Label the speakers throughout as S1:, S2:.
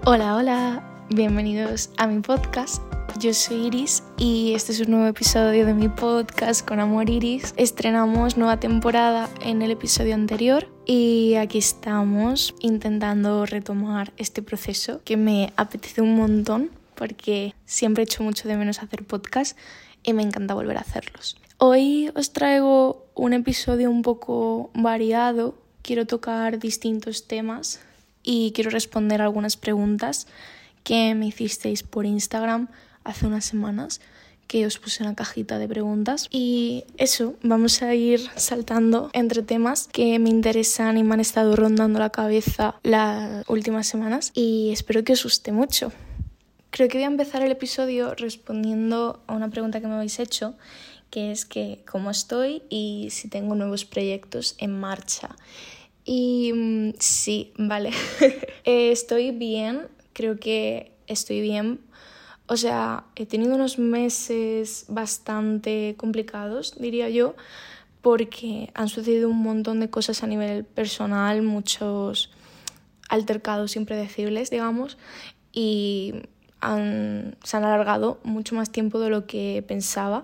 S1: Hola, hola, bienvenidos a mi podcast. Yo soy Iris y este es un nuevo episodio de mi podcast Con Amor Iris. Estrenamos nueva temporada en el episodio anterior y aquí estamos intentando retomar este proceso que me apetece un montón porque siempre he hecho mucho de menos hacer podcast y me encanta volver a hacerlos. Hoy os traigo un episodio un poco variado. Quiero tocar distintos temas y quiero responder algunas preguntas que me hicisteis por Instagram hace unas semanas, que os puse una cajita de preguntas. Y eso, vamos a ir saltando entre temas que me interesan y me han estado rondando la cabeza las últimas semanas y espero que os guste mucho. Creo que voy a empezar el episodio respondiendo a una pregunta que me habéis hecho, que es que cómo estoy y si tengo nuevos proyectos en marcha. Y sí, vale. Estoy bien, creo que estoy bien. O sea, he tenido unos meses bastante complicados, diría yo, porque han sucedido un montón de cosas a nivel personal, muchos altercados impredecibles, digamos, y se han alargado mucho más tiempo de lo que pensaba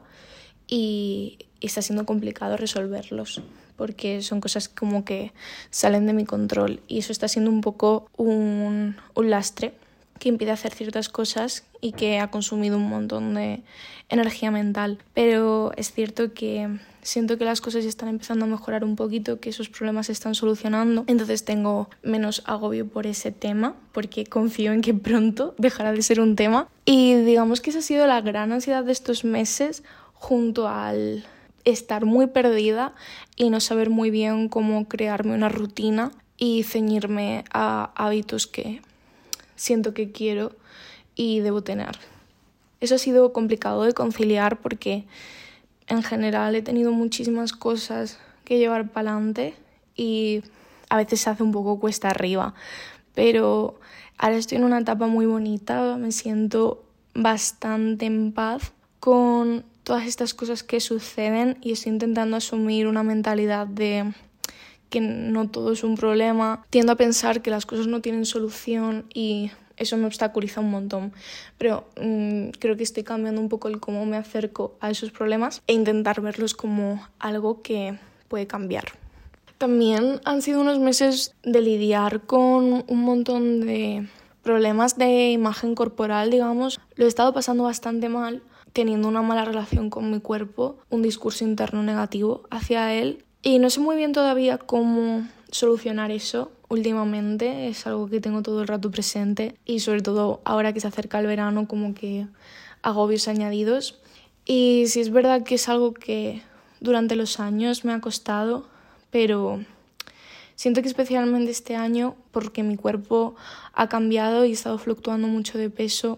S1: y está siendo complicado resolverlos, porque son cosas como que salen de mi control y eso está siendo un poco un lastre que impide hacer ciertas cosas y que ha consumido un montón de energía mental. Pero es cierto que siento que las cosas ya están empezando a mejorar un poquito, que esos problemas se están solucionando. Entonces tengo menos agobio por ese tema, porque confío en que pronto dejará de ser un tema. Y digamos que esa ha sido la gran ansiedad de estos meses, junto al estar muy perdida y no saber muy bien cómo crearme una rutina y ceñirme a hábitos que siento que quiero y debo tener. Eso ha sido complicado de conciliar porque en general he tenido muchísimas cosas que llevar para adelante y a veces se hace un poco cuesta arriba, pero ahora estoy en una etapa muy bonita, me siento bastante en paz con todas estas cosas que suceden y estoy intentando asumir una mentalidad de que no todo es un problema. Tiendo a pensar que las cosas no tienen solución y eso me obstaculiza un montón. Pero creo que estoy cambiando un poco el cómo me acerco a esos problemas e intentar verlos como algo que puede cambiar. También han sido unos meses de lidiar con un montón de problemas de imagen corporal, digamos. Lo he estado pasando bastante mal, teniendo una mala relación con mi cuerpo, un discurso interno negativo hacia él. Y no sé muy bien todavía cómo solucionar eso últimamente. Es algo que tengo todo el rato presente y sobre todo ahora que se acerca el verano, como que agobios añadidos. Y sí es verdad que es algo que durante los años me ha costado, pero siento que especialmente este año, porque mi cuerpo ha cambiado y he estado fluctuando mucho de peso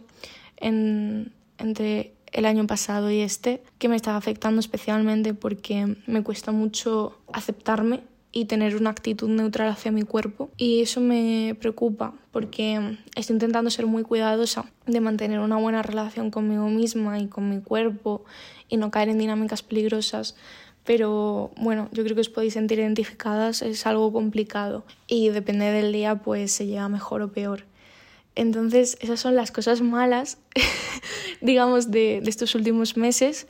S1: entre el año pasado y que me está afectando especialmente porque me cuesta mucho aceptarme y tener una actitud neutral hacia mi cuerpo. Y eso me preocupa porque estoy intentando ser muy cuidadosa de mantener una buena relación conmigo misma y con mi cuerpo y no caer en dinámicas peligrosas. Pero bueno, yo creo que os podéis sentir identificadas, es algo complicado y depende del día pues se llega mejor o peor. Entonces esas son las cosas malas, digamos, de estos últimos meses.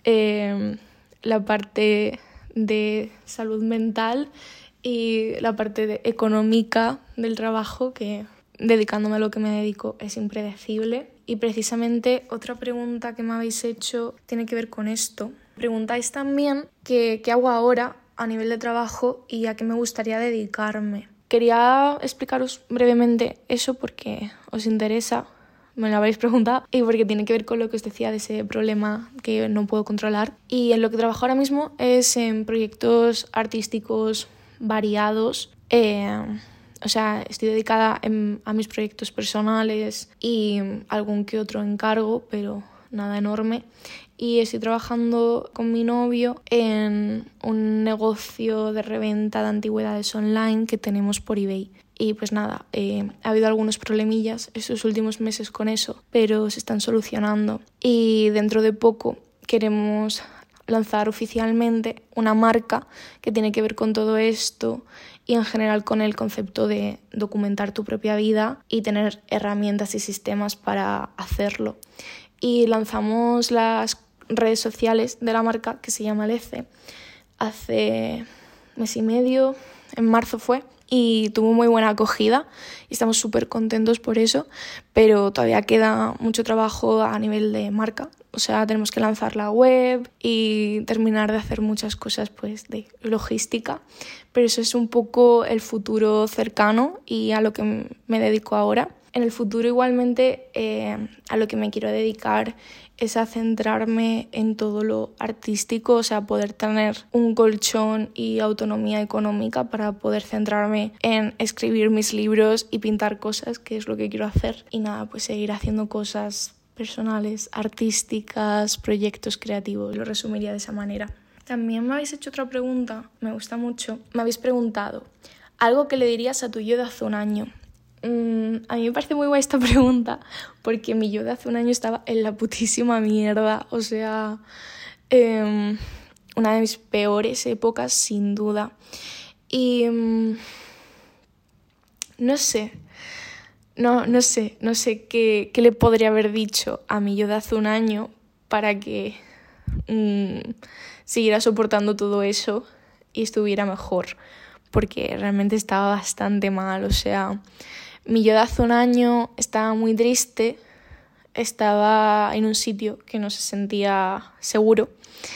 S1: La parte de salud mental y la parte económica del trabajo, que dedicándome a lo que me dedico es impredecible. Y precisamente otra pregunta que me habéis hecho tiene que ver con esto. Preguntáis también qué hago ahora a nivel de trabajo y a qué me gustaría dedicarme. Quería explicaros brevemente eso porque os interesa, me lo habéis preguntado, y porque tiene que ver con lo que os decía de ese problema que no puedo controlar. Y en lo que trabajo ahora mismo es en proyectos artísticos variados. O sea, estoy dedicada a mis proyectos personales y algún que otro encargo, pero nada enorme. Y estoy trabajando con mi novio en un negocio de reventa de antigüedades online que tenemos por eBay. Y pues nada, ha habido algunos problemillas estos últimos meses con eso, pero se están solucionando. Y dentro de poco queremos lanzar oficialmente una marca que tiene que ver con todo esto y en general con el concepto de documentar tu propia vida y tener herramientas y sistemas para hacerlo. Y lanzamos las redes sociales de la marca, que se llama Lece, hace mes y medio, en marzo fue, y tuvo muy buena acogida y estamos súper contentos por eso, pero todavía queda mucho trabajo a nivel de marca. O sea, tenemos que lanzar la web y terminar de hacer muchas cosas pues de logística, pero eso es un poco el futuro cercano y a lo que me dedico ahora. En el futuro igualmente a lo que me quiero dedicar es a centrarme en todo lo artístico, o sea, poder tener un colchón y autonomía económica para poder centrarme en escribir mis libros y pintar cosas, que es lo que quiero hacer. Y nada, pues seguir haciendo cosas personales, artísticas, proyectos creativos, lo resumiría de esa manera. También me habéis hecho otra pregunta, me gusta mucho. Me habéis preguntado, ¿algo que le dirías a tu yo de hace un año? A mí me parece muy guay esta pregunta porque mi yo de hace un año estaba en la putísima mierda, o sea, una de mis peores épocas sin duda. Y no sé qué le podría haber dicho a mi yo de hace un año para que siguiera soportando todo eso y estuviera mejor, porque realmente estaba bastante mal, o sea, mi yo de hace un año estaba muy triste, estaba en un sitio que no se sentía seguro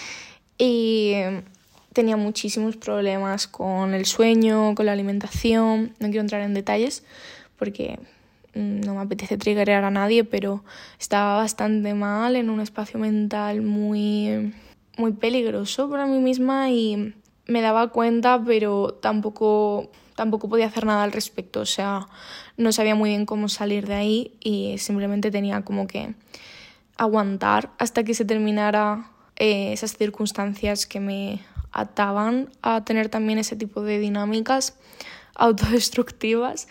S1: y tenía muchísimos problemas con el sueño, con la alimentación. No quiero entrar en detalles porque no me apetece triggerear a nadie, pero estaba bastante mal, en un espacio mental muy, muy peligroso para mí misma y me daba cuenta, pero tampoco podía hacer nada al respecto. O sea, no sabía muy bien cómo salir de ahí y simplemente tenía como que aguantar hasta que se terminara esas circunstancias que me ataban a tener también ese tipo de dinámicas autodestructivas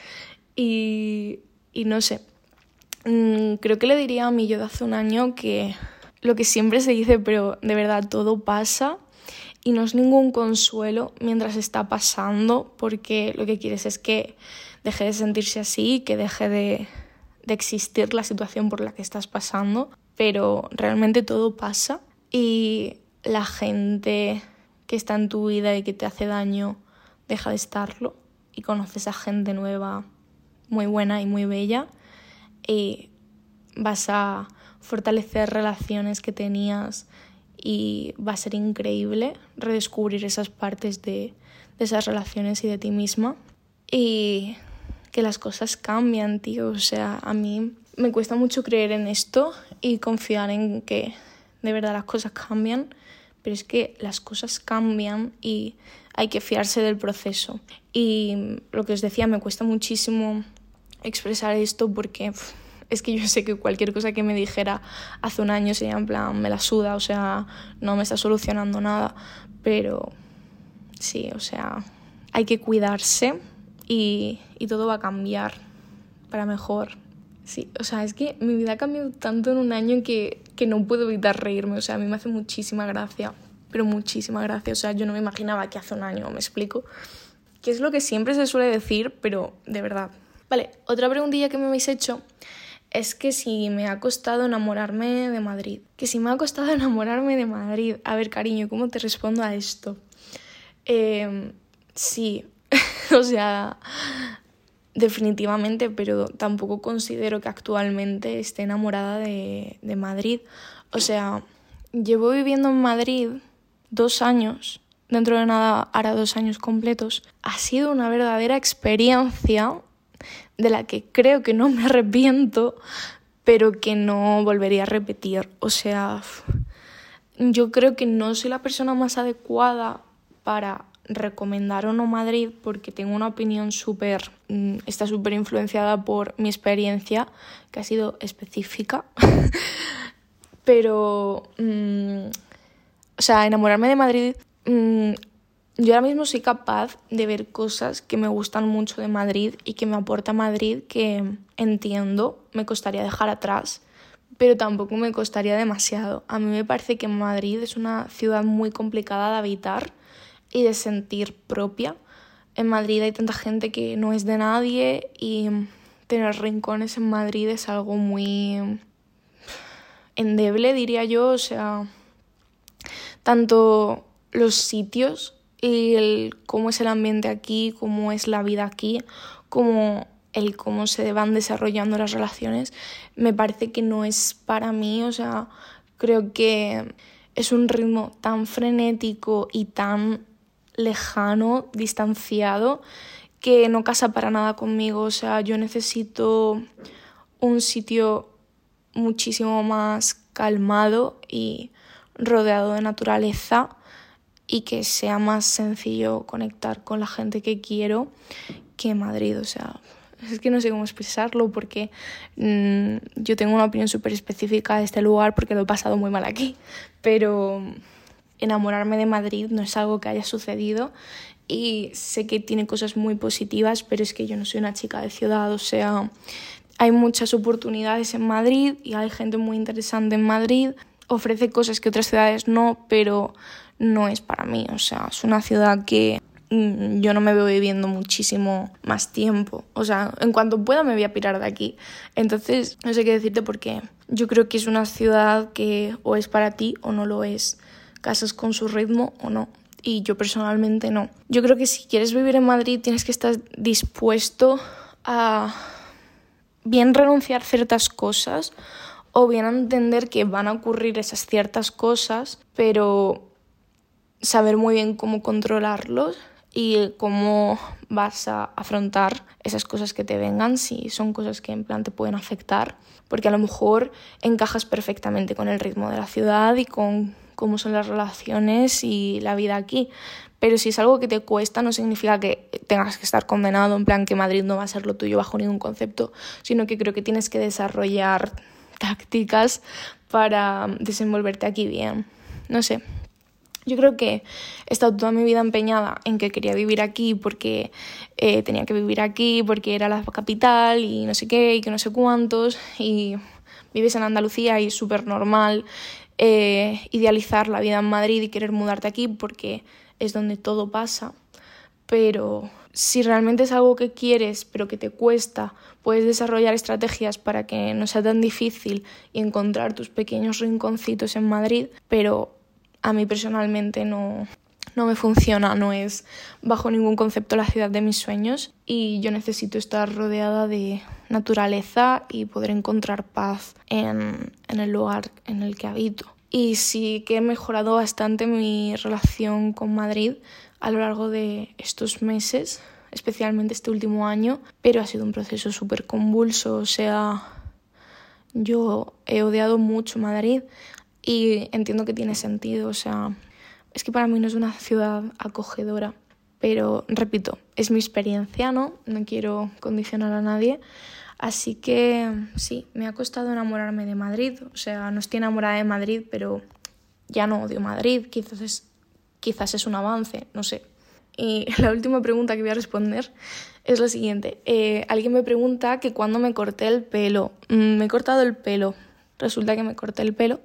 S1: y no sé. Creo que le diría a mi yo de hace un año que lo que siempre se dice, pero de verdad todo pasa y no es ningún consuelo mientras está pasando, porque lo que quieres es que deje de sentirse así, que deje de existir la situación por la que estás pasando, pero realmente todo pasa y la gente que está en tu vida y que te hace daño deja de estarlo y conoces a gente nueva muy buena y muy bella y vas a fortalecer relaciones que tenías y va a ser increíble redescubrir esas partes de esas relaciones y de ti misma. Y que las cosas cambian, tío. O sea, a mí me cuesta mucho creer en esto y confiar en que de verdad las cosas cambian, pero es que las cosas cambian y hay que fiarse del proceso. Y lo que os decía, me cuesta muchísimo expresar esto porque es que yo sé que cualquier cosa que me dijera hace un año sería en plan, me la suda, o sea, no me está solucionando nada. Pero sí, o sea, hay que cuidarse y todo va a cambiar para mejor. Sí, o sea, es que mi vida ha cambiado tanto en un año que no puedo evitar reírme. O sea, a mí me hace muchísima gracia, pero muchísima gracia. O sea, yo no me imaginaba que hace un año, me explico. Que es lo que siempre se suele decir, pero de verdad. Vale, otra preguntilla que me habéis hecho es que si me ha costado enamorarme de Madrid. Que si me ha costado enamorarme de Madrid. A ver, cariño, ¿cómo te respondo a esto? Sí, o sea, definitivamente, pero tampoco considero que actualmente esté enamorada de Madrid. O sea, llevo viviendo en Madrid 2 años, dentro de nada hará 2 años completos. Ha sido una verdadera experiencia de la que creo que no me arrepiento, pero que no volvería a repetir. O sea, yo creo que no soy la persona más adecuada para recomendar o no Madrid porque tengo una opinión está súper influenciada por mi experiencia, que ha sido específica. Pero, o sea, enamorarme de Madrid... Yo ahora mismo soy capaz de ver cosas que me gustan mucho de Madrid y que me aporta Madrid, que entiendo, me costaría dejar atrás, pero tampoco me costaría demasiado. A mí me parece que Madrid es una ciudad muy complicada de habitar y de sentir propia. en Madrid hay tanta gente que no es de nadie y tener rincones en Madrid es algo muy endeble, diría yo. O sea, tanto los sitios y cómo es el ambiente aquí, cómo es la vida aquí, como el cómo se van desarrollando las relaciones, me parece que no es para mí. O sea, creo que es un ritmo tan frenético y tan lejano, distanciado, que no casa para nada conmigo. O sea, yo necesito un sitio muchísimo más calmado y rodeado de naturaleza y que sea más sencillo conectar con la gente que quiero que Madrid. O sea, es que no sé cómo expresarlo porque yo tengo una opinión súper específica de este lugar porque lo he pasado muy mal aquí, pero enamorarme de Madrid no es algo que haya sucedido y sé que tiene cosas muy positivas, pero es que yo no soy una chica de ciudad. O sea, hay muchas oportunidades en Madrid y hay gente muy interesante en Madrid, ofrece cosas que otras ciudades no, pero no es para mí. O sea, es una ciudad que yo no me veo viviendo muchísimo más tiempo. O sea, en cuanto pueda me voy a pirar de aquí. Entonces, no sé qué decirte porque yo creo que es una ciudad que o es para ti o no lo es. Casas con su ritmo o no. Y yo personalmente no. Yo creo que si quieres vivir en Madrid tienes que estar dispuesto a bien renunciar a ciertas cosas o bien a entender que van a ocurrir esas ciertas cosas, pero saber muy bien cómo controlarlos y cómo vas a afrontar esas cosas que te vengan, si son cosas que en plan te pueden afectar, porque a lo mejor encajas perfectamente con el ritmo de la ciudad y con cómo son las relaciones y la vida aquí. Pero si es algo que te cuesta, no significa que tengas que estar condenado, en plan que Madrid no va a ser lo tuyo bajo ningún concepto, sino que creo que tienes que desarrollar tácticas para desenvolverte aquí bien. No sé. Yo creo que he estado toda mi vida empeñada en que quería vivir aquí porque tenía que vivir aquí, porque era la capital y no sé qué y que no sé cuántos. Y vives en Andalucía y es súper normal idealizar la vida en Madrid y querer mudarte aquí porque es donde todo pasa. Pero si realmente es algo que quieres pero que te cuesta, puedes desarrollar estrategias para que no sea tan difícil y encontrar tus pequeños rinconcitos en Madrid. Pero a mí personalmente no me funciona, no es bajo ningún concepto la ciudad de mis sueños y yo necesito estar rodeada de naturaleza y poder encontrar paz en el lugar en el que habito. Y sí que he mejorado bastante mi relación con Madrid a lo largo de estos meses, especialmente este último año, pero ha sido un proceso súper convulso. O sea, yo he odiado mucho Madrid y entiendo que tiene sentido. O sea, es que para mí no es una ciudad acogedora, pero repito, es mi experiencia, ¿no? No quiero condicionar a nadie. Así que sí, me ha costado enamorarme de Madrid. O sea, no estoy enamorada de Madrid, pero ya no odio Madrid. Quizás es un avance, no sé. Y la última pregunta que voy a responder es la siguiente. Alguien me pregunta que cuándo me corté el pelo. Me he cortado el pelo. Resulta que me corté el pelo.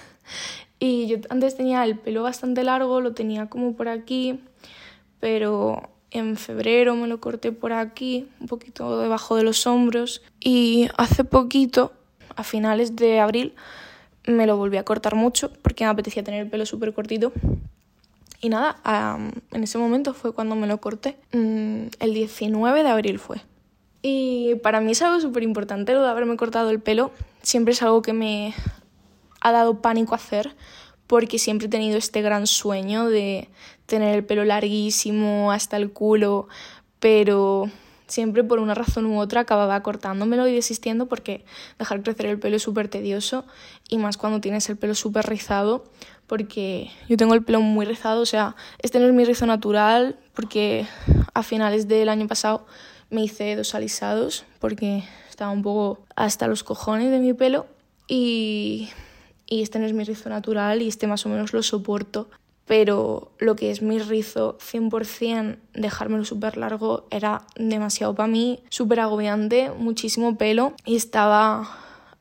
S1: Y yo antes tenía el pelo bastante largo, lo tenía como por aquí, pero en febrero me lo corté por aquí, un poquito debajo de los hombros. Y hace poquito, a finales de abril, me lo volví a cortar mucho porque me apetecía tener el pelo súper cortito. Y nada, en ese momento fue cuando me lo corté. El 19 de abril fue. Y para mí es algo súper importante lo de haberme cortado el pelo. Siempre es algo que me ha dado pánico hacer porque siempre he tenido este gran sueño de tener el pelo larguísimo hasta el culo, pero siempre por una razón u otra acababa cortándomelo y desistiendo porque dejar crecer el pelo es súper tedioso y más cuando tienes el pelo súper rizado, porque yo tengo el pelo muy rizado. O sea, este no es mi rizo natural porque a finales del año pasado me hice 2 alisados porque estaba un poco hasta los cojones de mi pelo y este no es mi rizo natural y este más o menos lo soporto. Pero lo que es mi rizo 100%, dejármelo súper largo, era demasiado para mí, súper agobiante, muchísimo pelo y estaba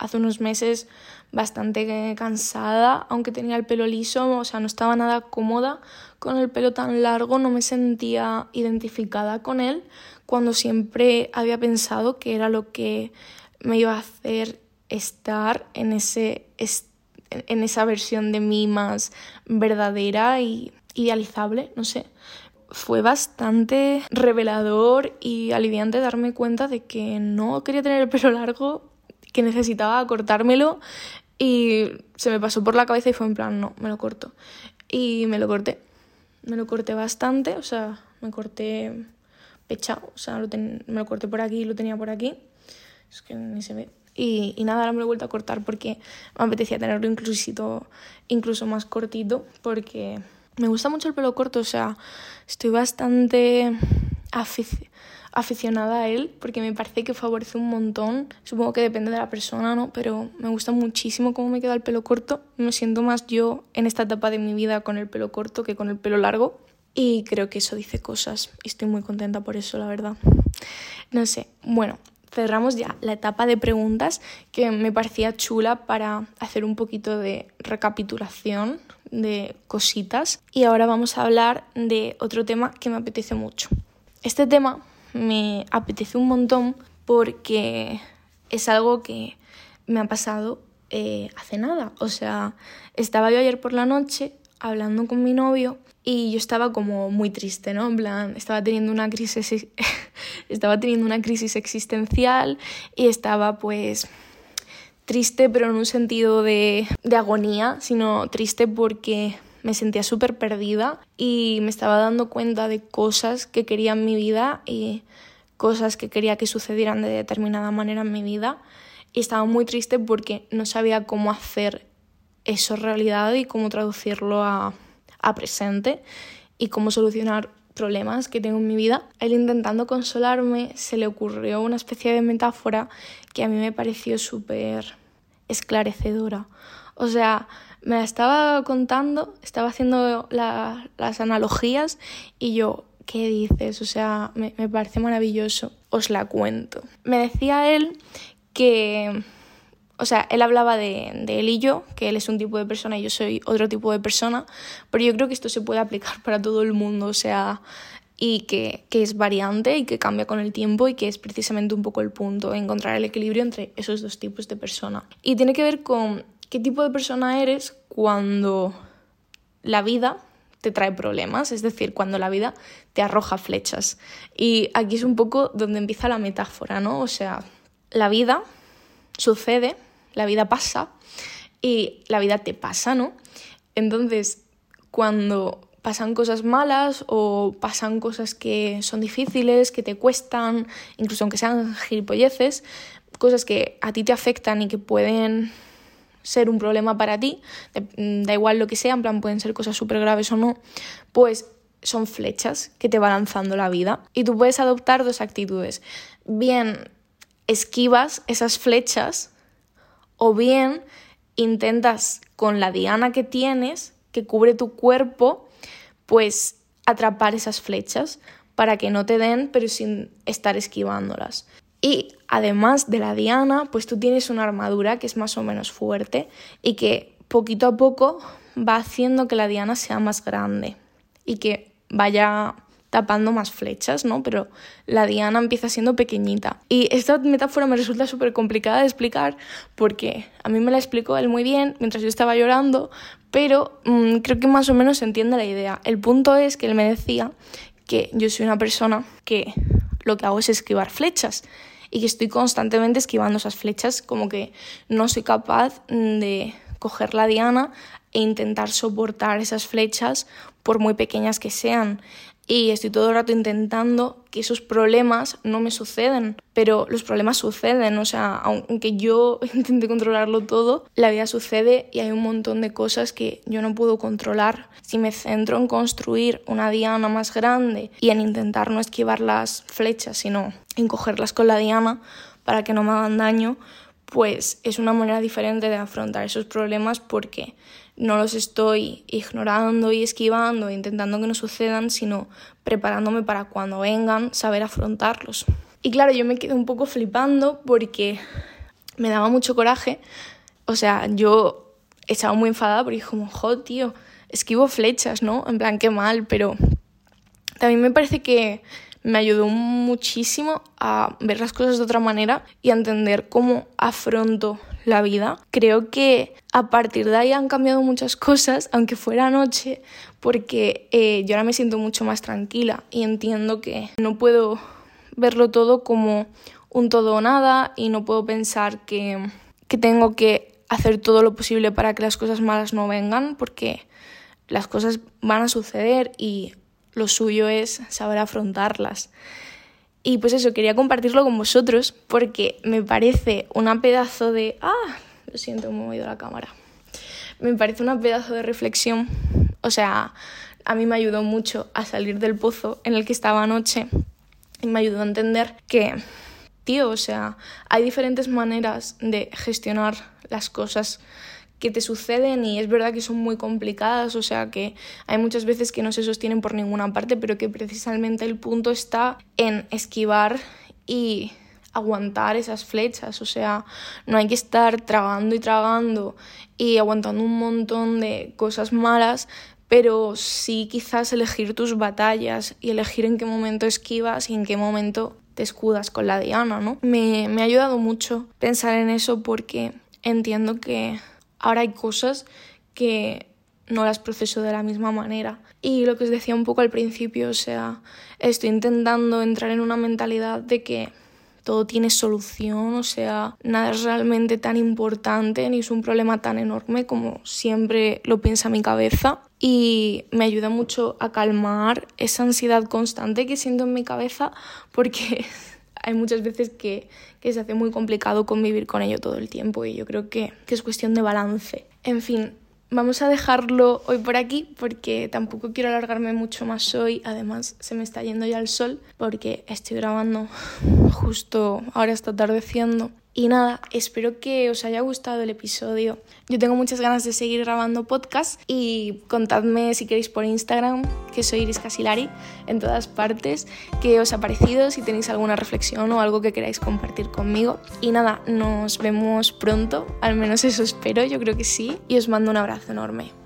S1: hace unos meses bastante cansada, aunque tenía el pelo liso, o sea, no estaba nada cómoda con el pelo tan largo, no me sentía identificada con él, cuando siempre había pensado que era lo que me iba a hacer estar en esa versión de mí más verdadera y idealizable, no sé. Fue bastante revelador y aliviante darme cuenta de que no quería tener el pelo largo, que necesitaba cortármelo, y se me pasó por la cabeza y fue en plan, no, me lo corto. Y me lo corté bastante, o sea, me corté pechado, o sea, me lo corté por aquí y lo tenía por aquí, es que ni se ve. Y nada, ahora me lo he vuelto a cortar porque me apetecía tenerlo incluso más cortito, porque me gusta mucho el pelo corto, o sea, estoy bastante aficionada a él porque me parece que favorece un montón. Supongo que depende de la persona, ¿no? Pero me gusta muchísimo cómo me queda el pelo corto. Me siento más yo en esta etapa de mi vida con el pelo corto que con el pelo largo. Y creo que eso dice cosas y estoy muy contenta por eso, la verdad. No sé, bueno, cerramos ya la etapa de preguntas, que me parecía chula para hacer un poquito de recapitulación de cositas. Y ahora vamos a hablar de otro tema que me apetece mucho. Este tema me apetece un montón porque es algo que me ha pasado hace nada. O sea, estaba yo ayer por la noche hablando con mi novio y yo estaba como muy triste, ¿no? En plan, estaba teniendo una crisis existencial y estaba pues triste, pero en un sentido de agonía, sino triste porque me sentía súper perdida y me estaba dando cuenta de cosas que quería en mi vida y cosas que quería que sucedieran de determinada manera en mi vida. Y estaba muy triste porque no sabía cómo hacer eso realidad y cómo traducirlo a presente y cómo solucionar problemas que tengo en mi vida. Él, intentando consolarme, se le ocurrió una especie de metáfora que a mí me pareció súper esclarecedora. O sea, me la estaba contando, estaba haciendo las analogías y yo, ¿qué dices? O sea, me parece maravilloso. Os la cuento. Me decía él que... O sea, él hablaba de él y yo, que él es un tipo de persona y yo soy otro tipo de persona, pero yo creo que esto se puede aplicar para todo el mundo, o sea, y que es variante y que cambia con el tiempo y que es precisamente un poco el punto, encontrar el equilibrio entre esos dos tipos de persona. Y tiene que ver con qué tipo de persona eres cuando la vida te trae problemas, es decir, cuando la vida te arroja flechas. Y aquí es un poco donde empieza la metáfora, ¿no? O sea, la vida sucede, la vida pasa y la vida te pasa, ¿no? Entonces, cuando pasan cosas malas o pasan cosas que son difíciles, que te cuestan, incluso aunque sean gilipolleces, cosas que a ti te afectan y que pueden ser un problema para ti, da igual lo que sea, en plan pueden ser cosas súper graves o no, pues son flechas que te va lanzando la vida. Y tú puedes adoptar dos actitudes. Bien, esquivas esas flechas o bien intentas con la diana que tienes, que cubre tu cuerpo, pues atrapar esas flechas para que no te den, pero sin estar esquivándolas. Y además de la diana, pues tú tienes una armadura que es más o menos fuerte y que poquito a poco va haciendo que la diana sea más grande y que vaya tapando más flechas, ¿no? Pero la diana empieza siendo pequeñita. Y esta metáfora me resulta súper complicada de explicar porque a mí me la explicó él muy bien mientras yo estaba llorando, pero creo que más o menos se entiende la idea. El punto es que él me decía que yo soy una persona que lo que hago es esquivar flechas y que estoy constantemente esquivando esas flechas, como que no soy capaz de coger la diana e intentar soportar esas flechas por muy pequeñas que sean. Y estoy todo el rato intentando que esos problemas no me suceden, pero los problemas suceden, o sea, aunque yo intente controlarlo todo, la vida sucede y hay un montón de cosas que yo no puedo controlar. Si me centro en construir una diana más grande y en intentar no esquivar las flechas, sino en cogerlas con la diana para que no me hagan daño, pues es una manera diferente de afrontar esos problemas porque no los estoy ignorando y esquivando e intentando que no sucedan, sino preparándome para cuando vengan saber afrontarlos. Y claro, yo me quedé un poco flipando porque me daba mucho coraje. O sea, yo estaba muy enfadada porque dije como, joder, tío, esquivo flechas, ¿no? En plan, qué mal, pero también me parece que me ayudó muchísimo a ver las cosas de otra manera y a entender cómo afronto la vida. Creo que a partir de ahí han cambiado muchas cosas, aunque fuera anoche, porque yo ahora me siento mucho más tranquila y entiendo que no puedo verlo todo como un todo o nada y no puedo pensar que tengo que hacer todo lo posible para que las cosas malas no vengan, porque las cosas van a suceder y lo suyo es saber afrontarlas. Y pues eso, quería compartirlo con vosotros porque me parece una pedazo de... Lo siento, me he movido la cámara. Me parece una pedazo de reflexión. O sea, a mí me ayudó mucho a salir del pozo en el que estaba anoche y me ayudó a entender que, tío, o sea, hay diferentes maneras de gestionar las cosas que te suceden y es verdad que son muy complicadas, o sea que hay muchas veces que no se sostienen por ninguna parte, pero que precisamente el punto está en esquivar y aguantar esas flechas, o sea, no hay que estar tragando y aguantando un montón de cosas malas, pero sí quizás elegir tus batallas y elegir en qué momento esquivas y en qué momento te escudas con la diana, ¿no? Me ha ayudado mucho pensar en eso porque entiendo que ahora hay cosas que no las proceso de la misma manera. Y lo que os decía un poco al principio, o sea, estoy intentando entrar en una mentalidad de que todo tiene solución, o sea, nada es realmente tan importante ni es un problema tan enorme como siempre lo piensa mi cabeza. Y me ayuda mucho a calmar esa ansiedad constante que siento en mi cabeza porque hay muchas veces que se hace muy complicado convivir con ello todo el tiempo y yo creo que es cuestión de balance. En fin, vamos a dejarlo hoy por aquí porque tampoco quiero alargarme mucho más hoy. Además, se me está yendo ya el sol porque estoy grabando justo ahora, está atardeciendo. Y nada, espero que os haya gustado el episodio. Yo tengo muchas ganas de seguir grabando podcast y contadme si queréis por Instagram, que soy Iris Casilari, en todas partes, qué os ha parecido, si tenéis alguna reflexión o algo que queráis compartir conmigo. Y nada, nos vemos pronto, al menos eso espero, yo creo que sí, y os mando un abrazo enorme.